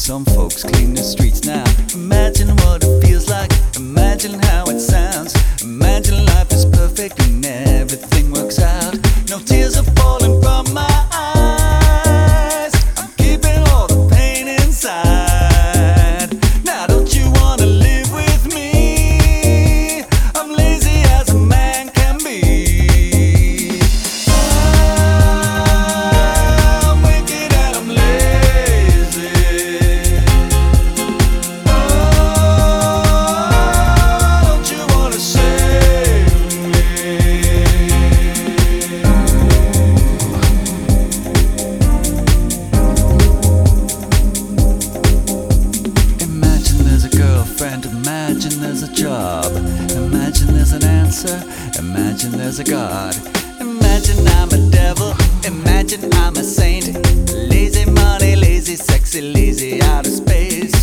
some folks clean the streets now. Imagine what it feels like, imagine how it sounds. Imagine life is perfect and everything works out. No tears are falling from my eyes. I'm keeping all the pain inside. Now don't you wanna live with me? I'm lazy as a man can be. I'm wicked and I'm lazy. Don't you wanna save me? Imagine there's a girlfriend, imagine there's a job, imagine there's an answer, imagine there's a God. Imagine I'm a devil, imagine I'm a saint. Lazy money, lazy sexy, lazy outer space.